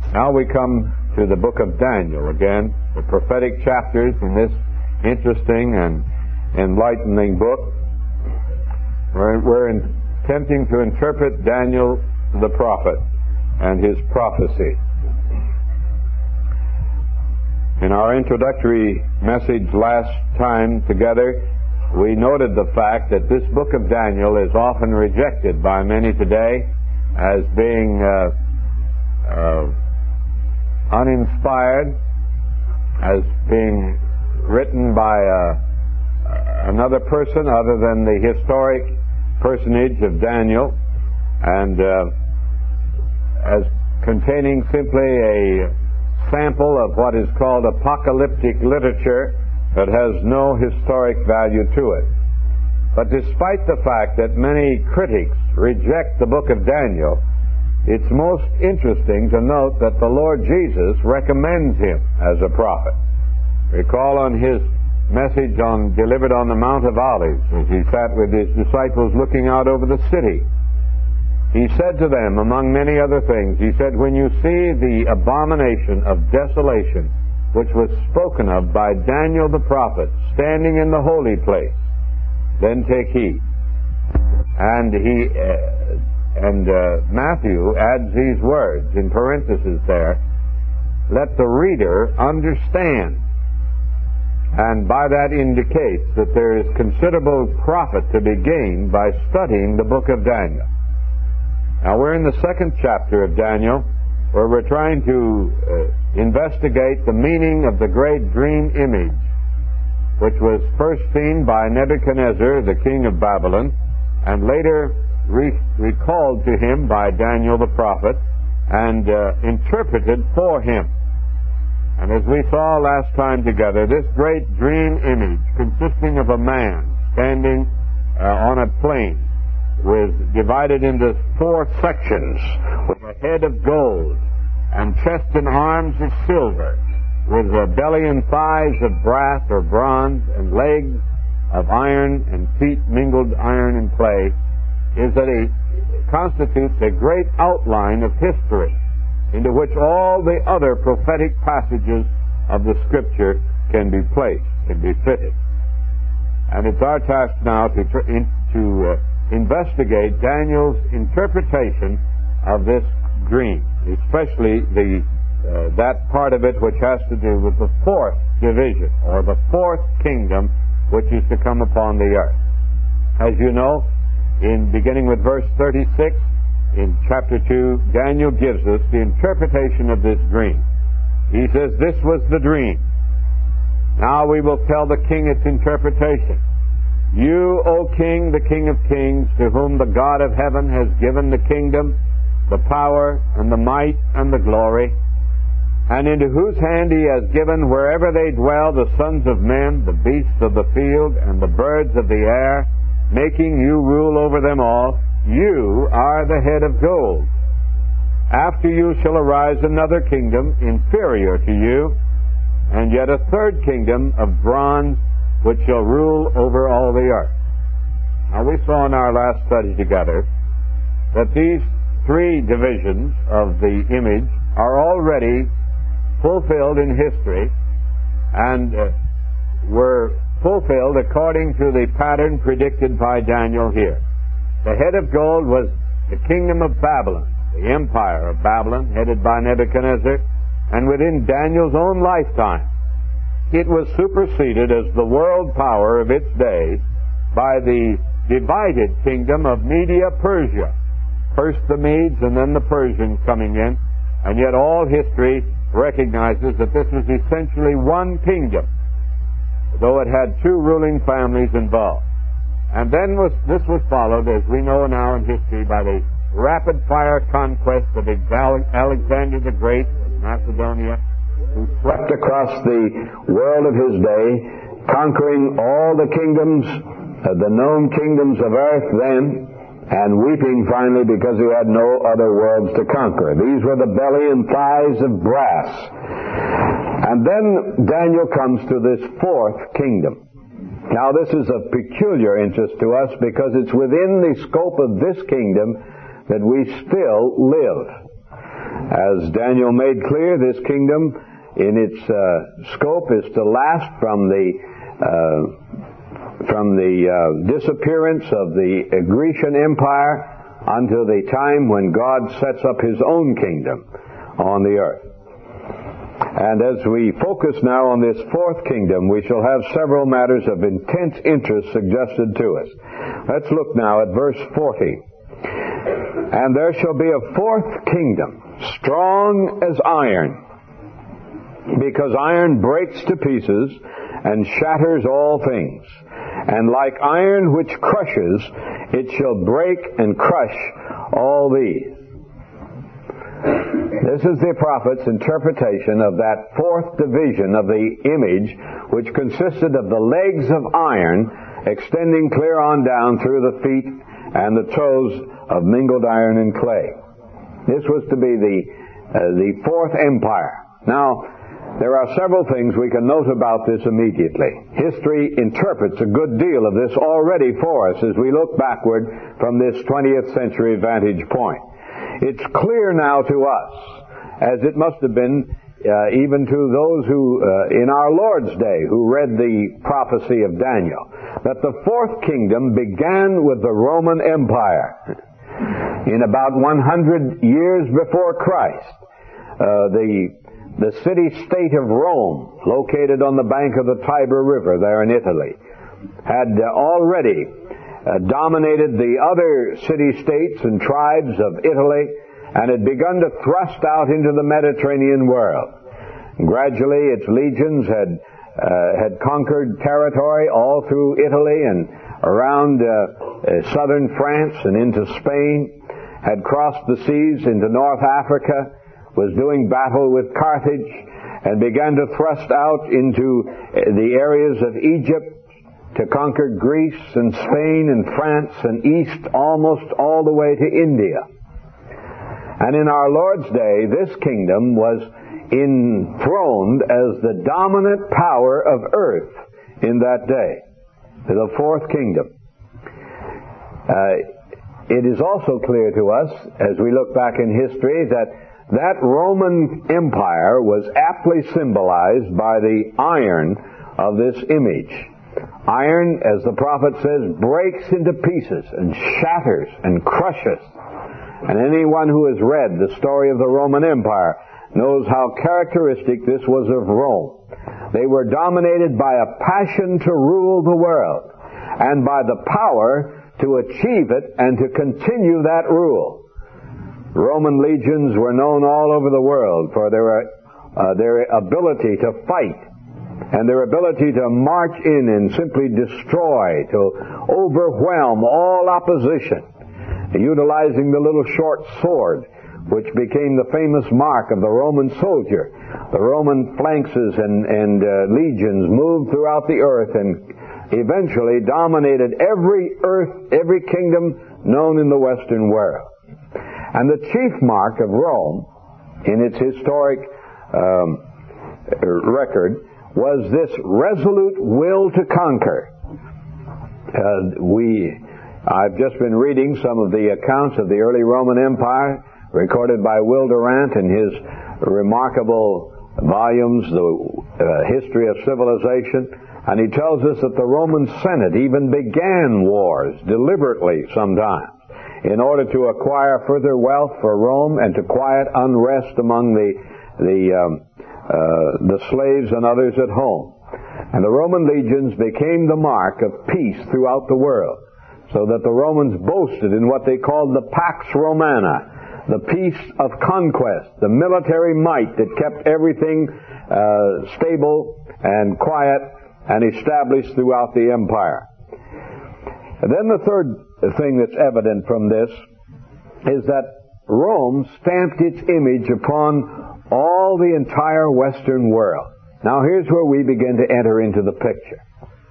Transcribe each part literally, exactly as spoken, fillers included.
Now we come to the book of Daniel again, the prophetic chapters in this interesting and enlightening book. We're, we're attempting to interpret Daniel the prophet and his prophecy. In our introductory message last time together, we noted the fact that this book of Daniel is often rejected by many today as being uh, uh, uninspired, as being written by uh, another person other than the historic personage of Daniel, and uh, as containing simply a sample of what is called apocalyptic literature that has no historic value to it. But despite the fact that many critics reject the book of Daniel, it's most interesting to note that the Lord Jesus recommends him as a prophet. Recall on his message on delivered on the Mount of Olives, as he sat with his disciples looking out over the city. He said to them, among many other things, he said, "When you see the abomination of desolation, which was spoken of by Daniel the prophet, standing in the holy place, then take heed." And he... Uh, And uh, Matthew adds these words in parentheses there, "Let the reader understand." And by that indicates that there is considerable profit to be gained by studying the book of Daniel. Now we're in the second chapter of Daniel, where we're trying to uh, investigate the meaning of the great dream image, which was first seen by Nebuchadnezzar, the king of Babylon, and later Re- recalled to him by Daniel the prophet and uh, interpreted for him. And as we saw last time together, this great dream image, consisting of a man standing uh, on a plain, was divided into four sections, with a head of gold and chest and arms of silver, with a belly and thighs of brass or bronze, and legs of iron, and feet mingled iron and clay, is that it constitutes a great outline of history into which all the other prophetic passages of the Scripture can be placed, can be fitted. And it's our task now to, in, to uh, investigate Daniel's interpretation of this dream, especially the uh, that part of it which has to do with the fourth division, or the fourth kingdom, which is to come upon the earth. As you know, in beginning with verse thirty-six, in chapter two, Daniel gives us the interpretation of this dream. He says, "This was the dream. Now we will tell the king its interpretation. You, O king, the king of kings, to whom the God of heaven has given the kingdom, the power, and the might, and the glory, and into whose hand he has given wherever they dwell the sons of men, the beasts of the field, and the birds of the air, making you rule over them all, you are the head of gold. After you shall arise another kingdom inferior to you, and yet a third kingdom of bronze, which shall rule over all the earth." Now we saw in our last study together that these three divisions of the image are already fulfilled in history, and uh, were fulfilled according to the pattern predicted by Daniel here. The head of gold was the kingdom of Babylon, the empire of Babylon, headed by Nebuchadnezzar, and within Daniel's own lifetime, it was superseded as the world power of its day by the divided kingdom of Media-Persia. First the Medes and then the Persians coming in, and yet all history recognizes that this was essentially one kingdom, though it had two ruling families involved. And then was, this was followed, as we know now in history, by the rapid-fire conquest of Alexander the Great of Macedonia, who swept across the world of his day, conquering all the kingdoms, uh, the known kingdoms of earth then, and weeping finally because he had no other worlds to conquer. These were the belly and thighs of brass. And then Daniel comes to this fourth kingdom. Now this is of peculiar interest to us because it's within the scope of this kingdom that we still live. As Daniel made clear, this kingdom in its uh, scope is to last from the uh, from the uh, disappearance of the Grecian Empire until the time when God sets up His own kingdom on the earth. And as we focus now on this fourth kingdom, we shall have several matters of intense interest suggested to us. Let's look now at verse forty. And there shall be a fourth kingdom, strong as iron, because iron breaks to pieces and shatters all things. And like iron which crushes, it shall break and crush all these. This is the prophet's interpretation of that fourth division of the image, which consisted of the legs of iron extending clear on down through the feet and the toes of mingled iron and clay. This was to be the uh, the fourth empire. Now, there are several things we can note about this immediately. History interprets a good deal of this already for us as we look backward from this twentieth century vantage point. It's clear now to us, as it must have been uh, even to those who, uh, in our Lord's day, who read the prophecy of Daniel, that the fourth kingdom began with the Roman Empire. In about one hundred years before Christ, uh, the the city-state of Rome, located on the bank of the Tiber River there in Italy, had uh, already uh, dominated the other city-states and tribes of Italy and had begun to thrust out into the Mediterranean world. Gradually, its legions had uh, had conquered territory all through Italy and around uh, uh, southern France and into Spain, had crossed the seas into North Africa, was doing battle with Carthage, and began to thrust out into the areas of Egypt to conquer Greece and Spain and France and east almost all the way to India. And in our Lord's day, this kingdom was enthroned as the dominant power of earth in that day, the fourth kingdom. Uh, it is also clear to us, as we look back in history, that that Roman Empire was aptly symbolized by the iron of this image. Iron, as the prophet says, breaks into pieces and shatters and crushes. And anyone who has read the story of the Roman Empire knows how characteristic this was of Rome. They were dominated by a passion to rule the world and by the power to achieve it and to continue that rule. Roman legions were known all over the world for their uh, their ability to fight and their ability to march in and simply destroy, to overwhelm all opposition, utilizing the little short sword, which became the famous mark of the Roman soldier. The Roman phalanxes and, and uh, legions moved throughout the earth and eventually dominated every earth, every kingdom known in the Western world. And the chief mark of Rome, in its historic um, record, was this resolute will to conquer. Uh, we, I've just been reading some of the accounts of the early Roman Empire, recorded by Will Durant in his remarkable volumes, The uh, History of Civilization. And he tells us that the Roman Senate even began wars deliberately sometimes in order to acquire further wealth for Rome and to quiet unrest among the the um, uh, the slaves and others at home. And the Roman legions became the mark of peace throughout the world, so that the Romans boasted in what they called the Pax Romana, the peace of conquest, the military might that kept everything uh, stable and quiet and established throughout the empire. And then the third thing that's evident from this is that Rome stamped its image upon all the entire Western world. Now here's where we begin to enter into the picture.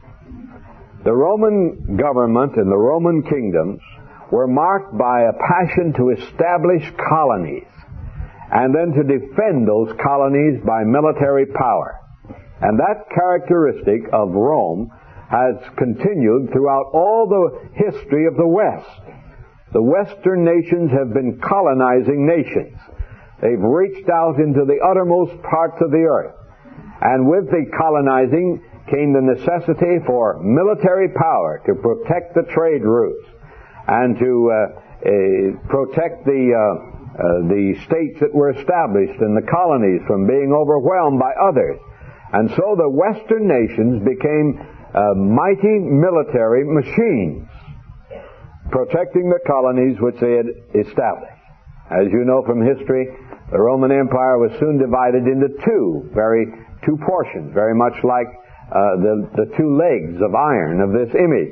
The Roman government and the Roman kingdoms were marked by a passion to establish colonies and then to defend those colonies by military power. And that characteristic of Rome has continued throughout all the history of the West. The Western nations have been colonizing nations. They've reached out into the uttermost parts of the earth. And with the colonizing came the necessity for military power to protect the trade routes and to uh, uh, protect the uh, uh, the states that were established and the colonies from being overwhelmed by others. And so the Western nations became uh, mighty military machines, protecting the colonies which they had established. As you know from history, the Roman Empire was soon divided into two, very two portions, very much like uh, the, the two legs of iron of this image.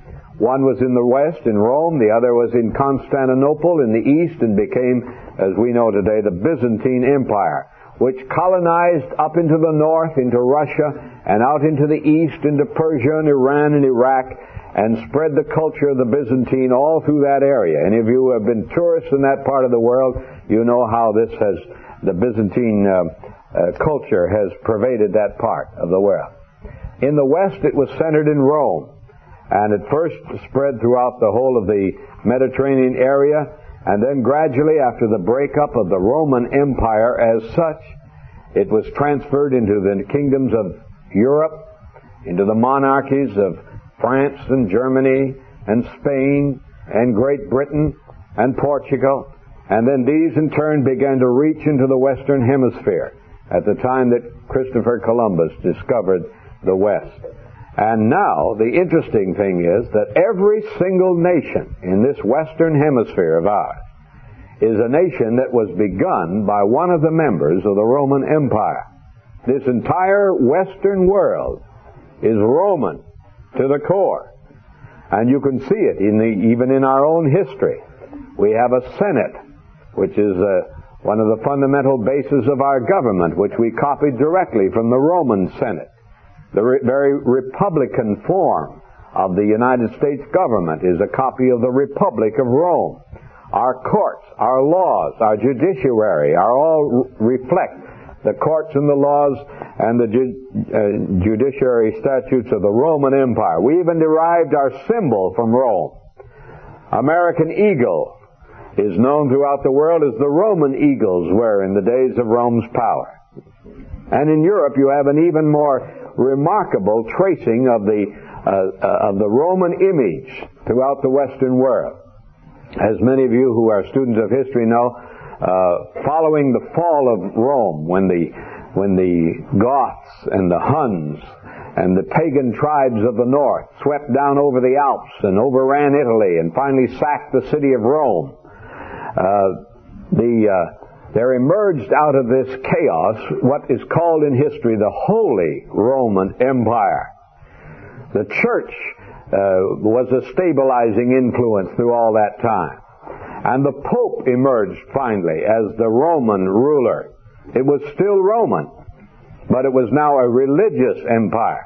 One was in the west, in Rome, the other was in Constantinople in the east, and became, as we know today, the Byzantine Empire, which colonized up into the north, into Russia, and out into the east, into Persia and Iran and Iraq, and spread the culture of the Byzantine all through that area. And if you have been tourists in that part of the world, you know how this has, the Byzantine uh, uh, culture has pervaded that part of the world. In the west, it was centered in Rome, and it first spread throughout the whole of the Mediterranean area, and then gradually, after the breakup of the Roman Empire as such, it was transferred into the kingdoms of Europe, into the monarchies of France and Germany and Spain and Great Britain and Portugal. And then these in turn began to reach into the Western Hemisphere at the time that Christopher Columbus discovered the West. And now the interesting thing is that every single nation in this Western Hemisphere of ours is a nation that was begun by one of the members of the Roman Empire. This entire Western world is Roman to the core. And you can see it in the, even in our own history. We have a Senate, which is uh, one of the fundamental bases of our government, which we copied directly from the Roman Senate. The re- very Republican form of the United States government is a copy of the Republic of Rome. Our courts, our laws, our judiciary are all re- reflect the courts and the laws and the ju- uh, judiciary statutes of the Roman Empire. We even derived our symbol from Rome. American eagle is known throughout the world as the Roman eagles were in the days of Rome's power. And in Europe you have an even more remarkable tracing of the uh, uh, of the Roman image throughout the Western world. As many of you who are students of history know, uh, following the fall of Rome, when the when the Goths and the Huns and the pagan tribes of the north swept down over the Alps and overran Italy and finally sacked the city of Rome, uh, the uh, there emerged out of this chaos what is called in history the Holy Roman Empire. The church uh, was a stabilizing influence through all that time. And the Pope emerged finally as the Roman ruler. It was still Roman, but it was now a religious empire.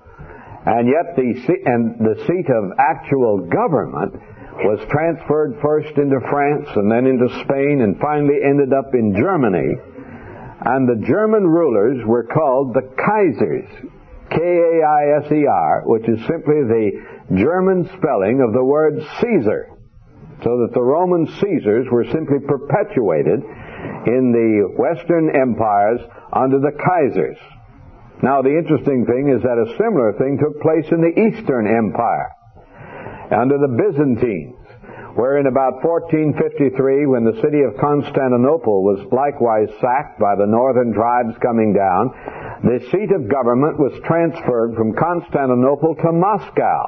And yet the seat, and the seat of actual government was transferred first into France and then into Spain and finally ended up in Germany. And the German rulers were called the Kaisers, K A I S E R, which is simply the German spelling of the word Caesar. So that the Roman Caesars were simply perpetuated in the Western empires under the Kaisers. Now the interesting thing is that a similar thing took place in the Eastern Empire under the Byzantines, where in about fourteen fifty-three, when the city of Constantinople was likewise sacked by the northern tribes coming down, the seat of government was transferred from Constantinople to Moscow.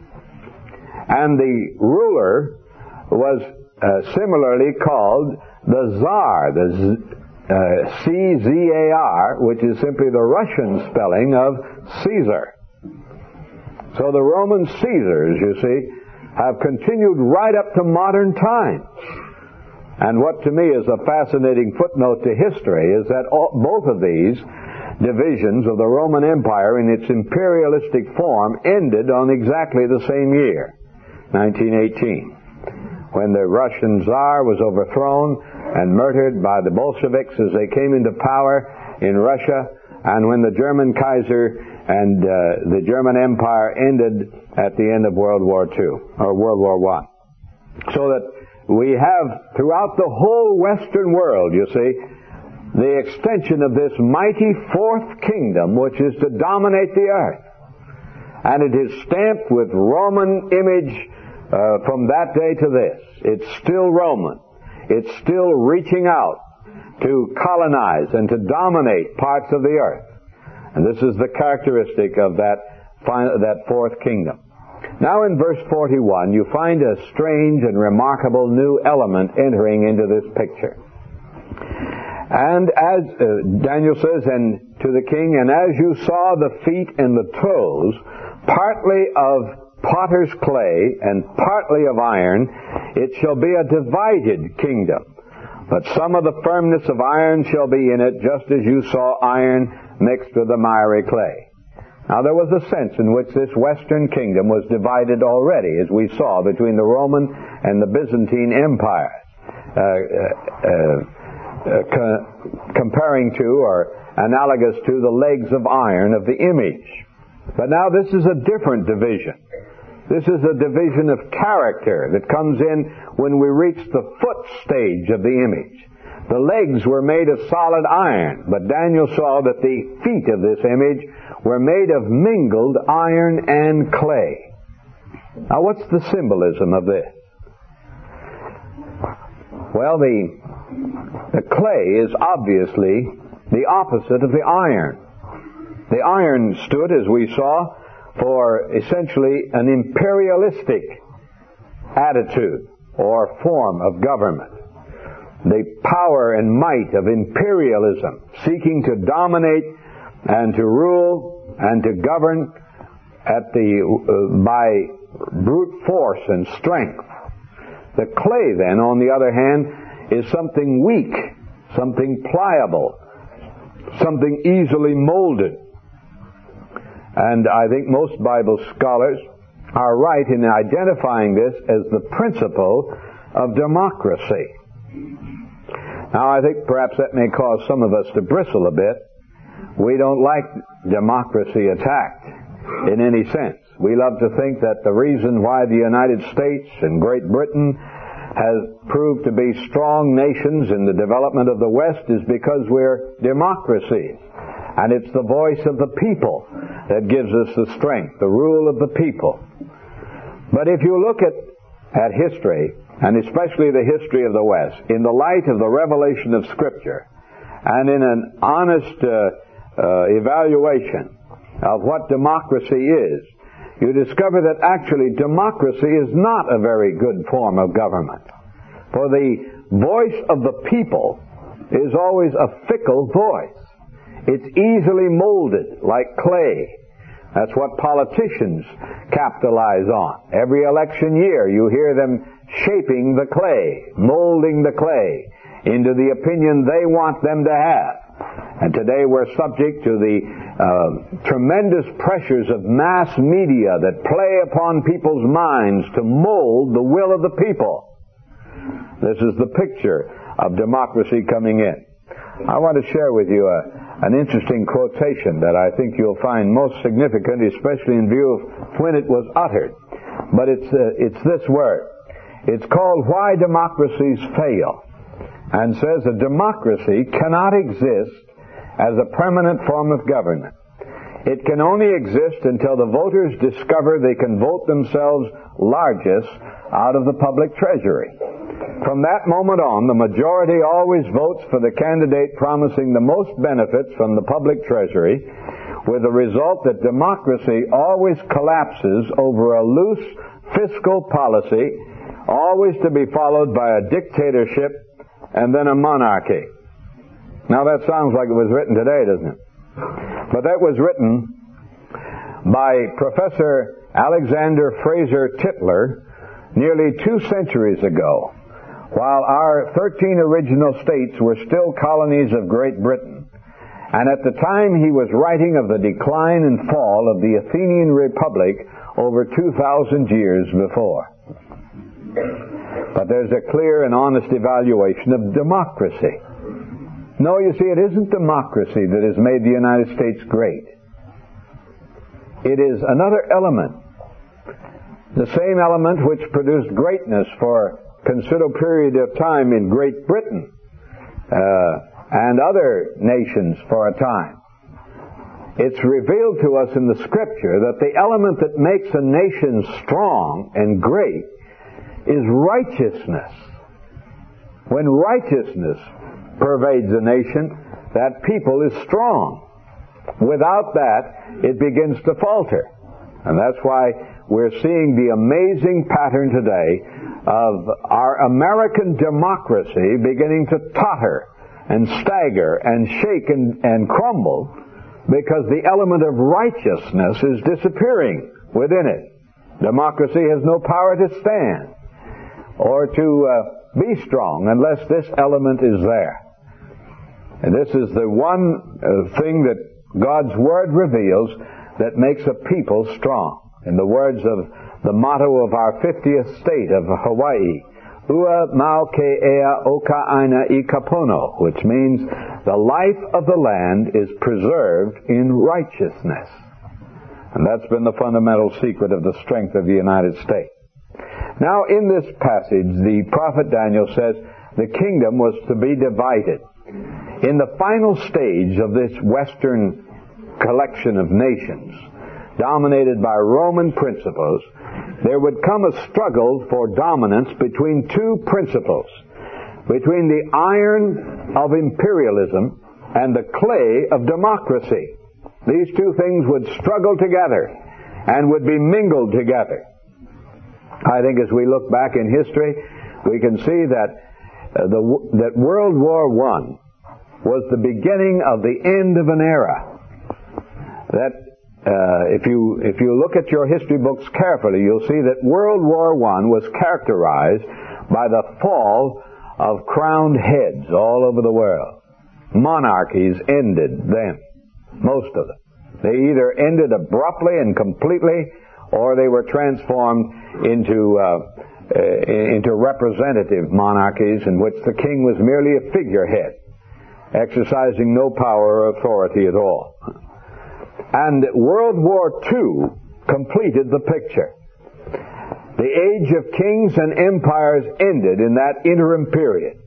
And the ruler was uh, similarly called the Tsar, the Z- uh, C Z A R, which is simply the Russian spelling of Caesar. So the Roman Caesars, you see, have continued right up to modern times. And what to me is a fascinating footnote to history is that all, both of these divisions of the Roman Empire in its imperialistic form ended on exactly the same year, nineteen eighteen. When the Russian Tsar was overthrown and murdered by the Bolsheviks as they came into power in Russia, and when the German Kaiser and uh, the German Empire ended at the end of World War Two, or World War One. So that we have throughout the whole Western world, you see, the extension of this mighty fourth kingdom which is to dominate the earth. And it is stamped with Roman image uh, from that day to this. It's still Roman. It's still reaching out to colonize and to dominate parts of the earth. And this is the characteristic of that, that fourth kingdom. Now in verse forty-one, you find a strange and remarkable new element entering into this picture. And as uh, Daniel says, and to the king, and as you saw the feet and the toes, partly of potter's clay and partly of iron, it shall be a divided kingdom. But some of the firmness of iron shall be in it, just as you saw iron mixed with the miry clay. Now there was a sense in which this western kingdom was divided already, as we saw, between the Roman and the Byzantine empires, uh, uh, uh, uh, co- comparing to or analogous to the legs of iron of the image. But now this is a different division. This is a division of character that comes in when we reach the foot stage of the image. The legs were made of solid iron, but Daniel saw that the feet of this image were made of mingled iron and clay. Now what's the symbolism of this? Well, the, the clay is obviously the opposite of the iron. The iron stood, as we saw, for essentially an imperialistic attitude or form of government. The power and might of imperialism, seeking to dominate and to rule and to govern at the uh, by brute force and strength. The clay, then, on the other hand, is something weak, something pliable, something easily molded. And I think most Bible scholars are right in identifying this as the principle of democracy. Now, I think perhaps that may cause some of us to bristle a bit. We don't like democracy attacked in any sense. We love to think that the reason why the United States and Great Britain has proved to be strong nations in the development of the West is because we're democracies. And it's the voice of the people that gives us the strength, the rule of the people. But if you look at, at history, and especially the history of the West, in the light of the revelation of Scripture, and in an honest uh, uh, evaluation of what democracy is, you discover that actually democracy is not a very good form of government. For the voice of the people is always a fickle voice. It's easily molded like clay. That's what politicians capitalize on. Every election year you hear them shaping the clay, molding the clay into the opinion they want them to have. And today we're subject to the uh, tremendous pressures of mass media that play upon people's minds to mold the will of the people. This is the picture of democracy coming in. I want to share with you a, an interesting quotation that I think you'll find most significant, especially in view of when it was uttered. But it's, uh, it's this word. It's called Why Democracies Fail, and says a democracy cannot exist as a permanent form of government. It can only exist until the voters discover they can vote themselves largest out of the public treasury. From that moment on, the majority always votes for the candidate promising the most benefits from the public treasury, with the result that democracy always collapses over a loose fiscal policy, always to be followed by a dictatorship and then a monarchy. Now that sounds like it was written today, doesn't it? But that was written by Professor Alexander Fraser Tytler nearly two centuries ago, while our thirteen original states were still colonies of Great Britain. And at the time he was writing of the decline and fall of the Athenian Republic over two thousand years before. But there's a clear and honest evaluation of democracy. No, you see, it isn't democracy that has made the United States great. It is another element, the same element which produced greatness for considerable period of time in Great Britain uh, and other nations for a time. It's revealed to us in the Scripture that the element that makes a nation strong and great is righteousness. When righteousness pervades a nation, that people is strong. Without that, it begins to falter. And that's why we're seeing the amazing pattern today of our American democracy beginning to totter and stagger and shake and, and crumble, because the element of righteousness is disappearing within it. Democracy has no power to stand or to uh, be strong unless this element is there. And this is the one uh, thing that God's Word reveals that makes a people strong. In the words of the motto of our fiftieth state of Hawaii, Ua mau ke ea oka aina I kapono, which means the life of the land is preserved in righteousness. And that's been the fundamental secret of the strength of the United States. Now, in this passage, the prophet Daniel says the kingdom was to be divided. In the final stage of this Western collection of nations, dominated by Roman principles, there would come a struggle for dominance between two principles, between the iron of imperialism and the clay of democracy. These two things would struggle together and would be mingled together. I think as we look back in history, we can see that uh, the, that World War One was the beginning of the end of an era. That uh, if you if you look at your history books carefully, you'll see that World War One was characterized by the fall of crowned heads all over the world. Monarchies ended then, most of them. They either ended abruptly and completely, or they were transformed into uh, uh, into representative monarchies in which the king was merely a figurehead, exercising no power or authority at all. And World War Two completed the picture. The age of kings and empires ended in that interim period.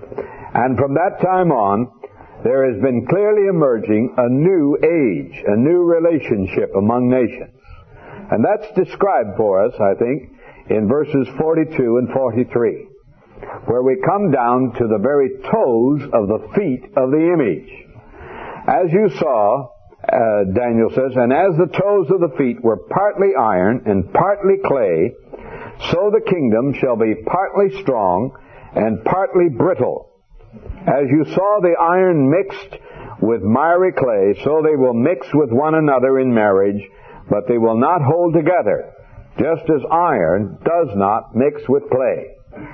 And from that time on, there has been clearly emerging a new age, a new relationship among nations. And that's described for us, I think, in verses forty-two and forty-three, where we come down to the very toes of the feet of the image. As you saw, uh, Daniel says, and as the toes of the feet were partly iron and partly clay, so the kingdom shall be partly strong and partly brittle. As you saw the iron mixed with miry clay, so they will mix with one another in marriage, but they will not hold together, just as iron does not mix with clay.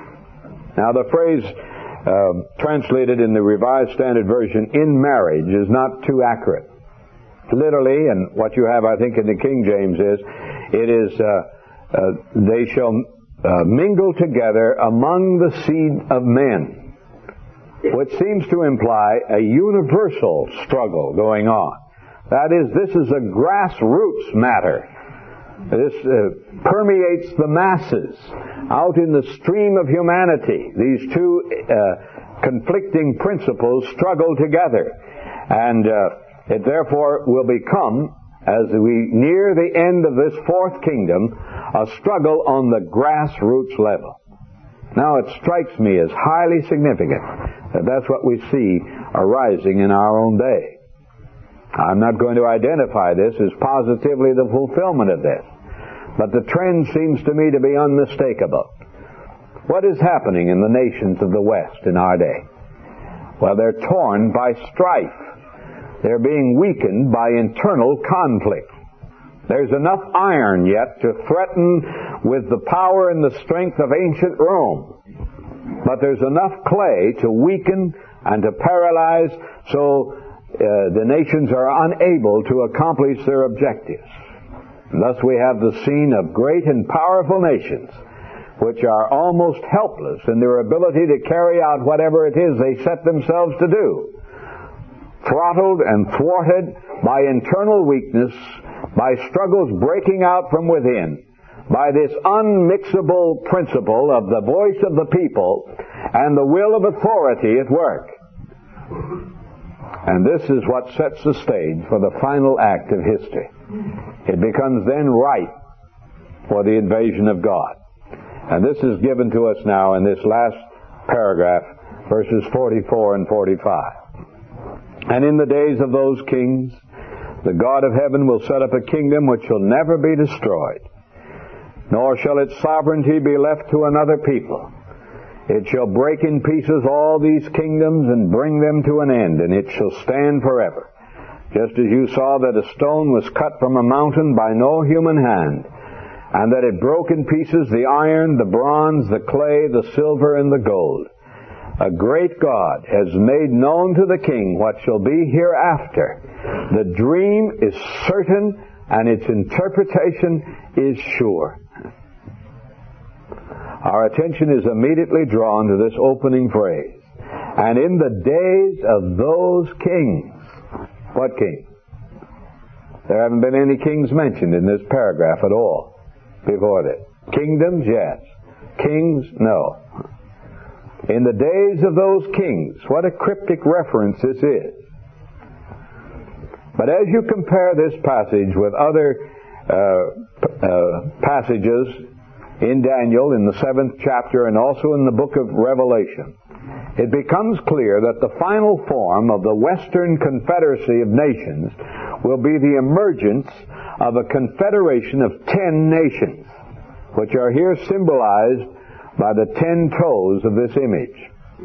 Now the phrase uh, translated in the Revised Standard Version, in marriage, is not too accurate. Literally, and what you have, I think, in the King James is, it is, uh, uh, they shall uh, mingle together among the seed of men, which seems to imply a universal struggle going on. That is, this is a grassroots matter. This uh, permeates the masses out in the stream of humanity. These two uh, conflicting principles struggle together. And uh, it therefore will become, as we near the end of this fourth kingdom, a struggle on the grassroots level. Now it strikes me as highly significant that that's what we see arising in our own day. I'm not going to identify this as positively the fulfillment of this, but the trend seems to me to be unmistakable. What is happening in the nations of the West in our day? Well, they're torn by strife. They're being weakened by internal conflict. There's enough iron yet to threaten with the power and the strength of ancient Rome. But there's enough clay to weaken and to paralyze, so uh, the nations are unable to accomplish their objectives. And thus we have the scene of great and powerful nations which are almost helpless in their ability to carry out whatever it is they set themselves to do. Throttled and thwarted by internal weakness, by struggles breaking out from within, by this unmixable principle of the voice of the people and the will of authority at work. And this is what sets the stage for the final act of history. It becomes then ripe for the invasion of God. And this is given to us now in this last paragraph, verses forty-four and forty-five. And in the days of those kings, the God of heaven will set up a kingdom which shall never be destroyed, nor shall its sovereignty be left to another people. It shall break in pieces all these kingdoms and bring them to an end, and it shall stand forever. Just as you saw that a stone was cut from a mountain by no human hand, and that it broke in pieces the iron, the bronze, the clay, the silver, and the gold. A great God has made known to the king what shall be hereafter. The dream is certain, and its interpretation is sure. Our attention is immediately drawn to this opening phrase. And in the days of those kings. What kings? There haven't been any kings mentioned in this paragraph at all before this. Kingdoms, yes. Kings, no. In the days of those kings. What a cryptic reference this is. But as you compare this passage with other uh, uh, passages in Daniel, in the seventh chapter, and also in the book of Revelation, it becomes clear that the final form of the Western Confederacy of Nations will be the emergence of a confederation of ten nations, which are here symbolized by the ten toes of this image.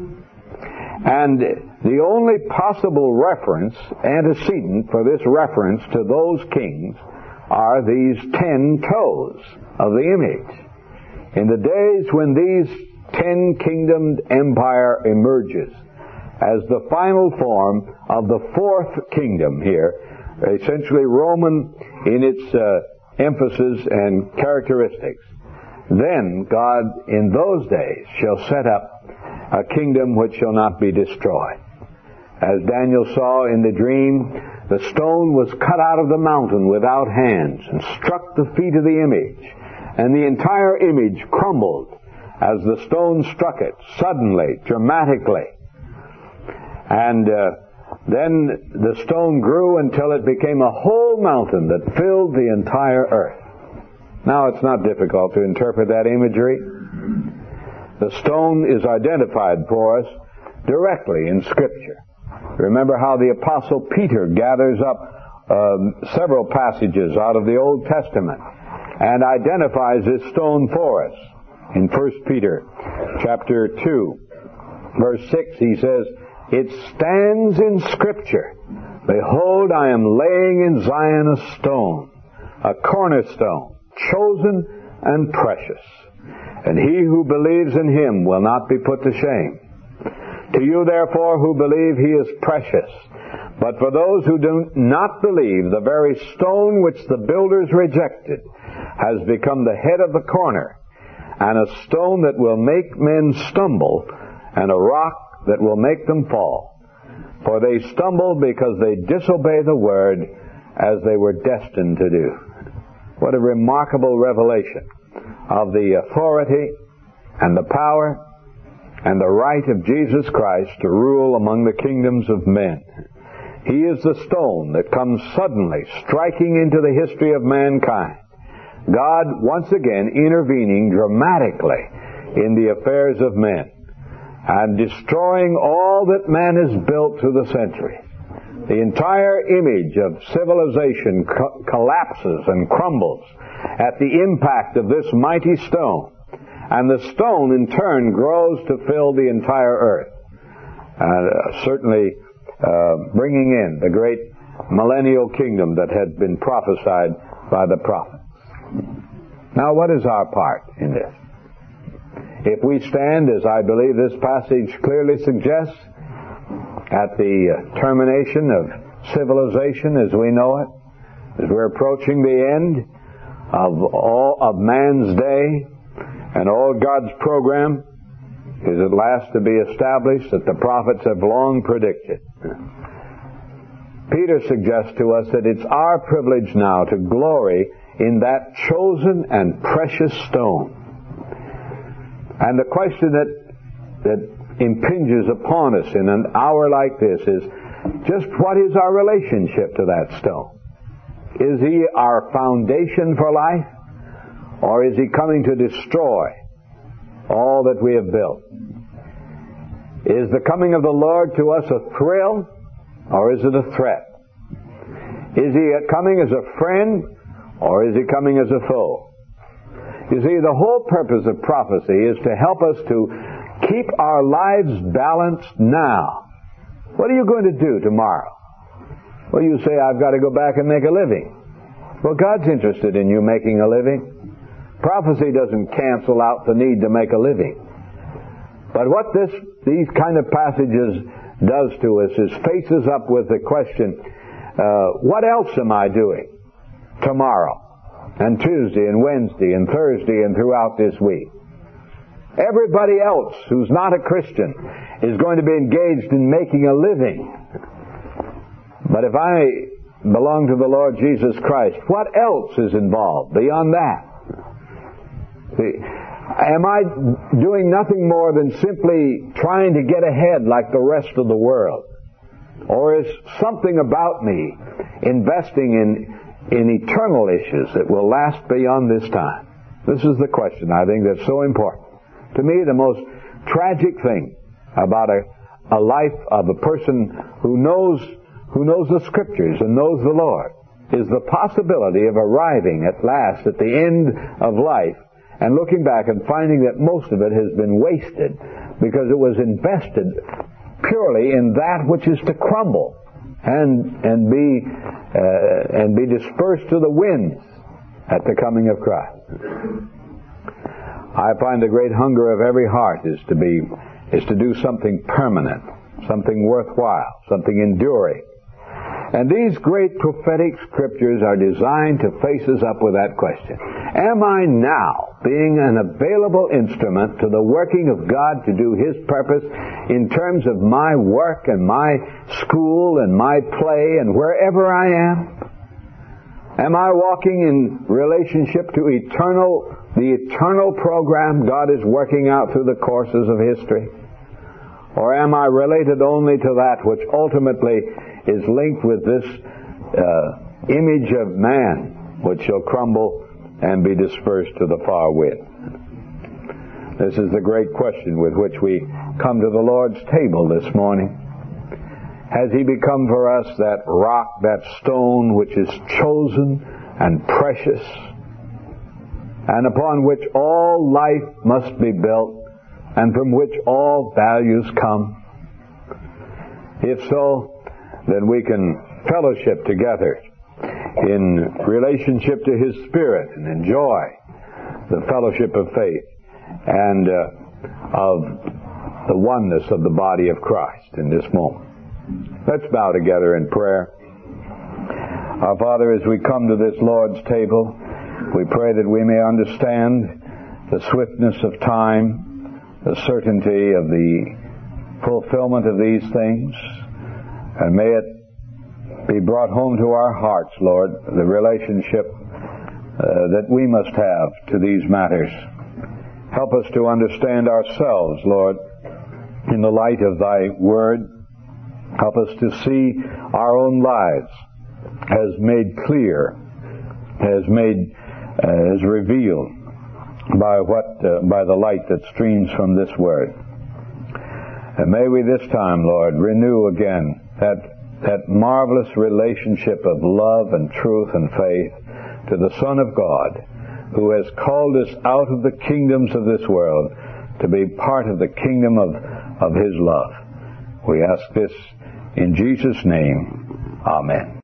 And the only possible reference, antecedent for this reference to those kings, are these ten toes of the image. In the days when these ten-kingdomed empire emerges as the final form of the fourth kingdom here, essentially Roman in its uh, emphasis and characteristics, then God in those days shall set up a kingdom which shall not be destroyed. As Daniel saw in the dream, the stone was cut out of the mountain without hands and struck the feet of the image, and the entire image crumbled as the stone struck it, suddenly, dramatically. And uh, then the stone grew until it became a whole mountain that filled the entire earth. Now it's not difficult to interpret that imagery. The stone is identified for us directly in Scripture. Remember how the Apostle Peter gathers up um, several passages out of the Old Testament and identifies this stone for us. In First Peter chapter two, verse six, he says, "It stands in Scripture, Behold, I am laying in Zion a stone, a cornerstone, chosen and precious. And he who believes in him will not be put to shame. To you, therefore, who believe, he is precious. But for those who do not believe, the very stone which the builders rejected has become the head of the corner, and a stone that will make men stumble, and a rock that will make them fall. For they stumble because they disobey the word, as they were destined to do." What a remarkable revelation of the authority and the power and the right of Jesus Christ to rule among the kingdoms of men. He is the stone that comes suddenly, striking into the history of mankind. God once again intervening dramatically in the affairs of men and destroying all that man has built through the centuries. The entire image of civilization co- collapses and crumbles at the impact of this mighty stone. And the stone, in turn, grows to fill the entire earth. Uh, certainly uh, bringing in the great millennial kingdom that had been prophesied by the prophets. Now, what is our part in this? If we stand, as I believe this passage clearly suggests, at the uh, termination of civilization as we know it, as we're approaching the end of all of man's day, and all God's program is at last to be established that the prophets have long predicted. Peter suggests to us that it's our privilege now to glory in that chosen and precious stone. And the question that that impinges upon us in an hour like this is, just what is our relationship to that stone? Is he our foundation for life, or is he coming to destroy all that we have built? Is the coming of the Lord to us a thrill, or is it a threat? Is he coming as a friend, or is he coming as a foe? You see, the whole purpose of prophecy is to help us to keep our lives balanced now. What are you going to do tomorrow? Well, you say, I've got to go back and make a living. Well, God's interested in you making a living. Prophecy doesn't cancel out the need to make a living. But what this, these kind of passages does to us is faces up with the question, uh, what else am I doing tomorrow and Tuesday and Wednesday and Thursday and throughout this week? Everybody else who's not a Christian is going to be engaged in making a living. But if I belong to the Lord Jesus Christ, what else is involved beyond that? See, am I doing nothing more than simply trying to get ahead like the rest of the world? Or is something about me investing in, in eternal issues that will last beyond this time? This is the question, I think, that's so important. To me, the most tragic thing about a, a life of a person who knows, who knows the Scriptures and knows the Lord is the possibility of arriving at last at the end of life and looking back and finding that most of it has been wasted because it was invested purely in that which is to crumble and and be uh, and be dispersed to the winds at the coming of Christ. I find the great hunger of every heart is to be is to do something permanent, something worthwhile, something enduring. And these great prophetic scriptures are designed to face us up with that question. Am I now being an available instrument to the working of God to do His purpose in terms of my work and my school and my play and wherever I am? Am I walking in relationship to eternal, the eternal program God is working out through the courses of history? Or am I related only to that which ultimately is linked with this uh, image of man, which shall crumble and be dispersed to the far wind? This is the great question with which we come to the Lord's table this morning. Has He become for us that rock, that stone which is chosen and precious, and upon which all life must be built, and from which all values come? If so, then we can fellowship together in relationship to His Spirit and enjoy the fellowship of faith and uh, of the oneness of the body of Christ in this moment. Let's bow together in prayer. Our Father, as we come to this Lord's table, we pray that we may understand the swiftness of time, the certainty of the fulfillment of these things, and may it be brought home to our hearts, Lord, the relationship uh, that we must have to these matters. Help us to understand ourselves, Lord, in the light of Thy Word. Help us to see our own lives as made clear, as made, uh, as revealed by what, uh, by the light that streams from this Word. And may we this time, Lord, renew again that that marvelous relationship of love and truth and faith to the Son of God, who has called us out of the kingdoms of this world to be part of the kingdom of, of His love. We ask this in Jesus' name. Amen.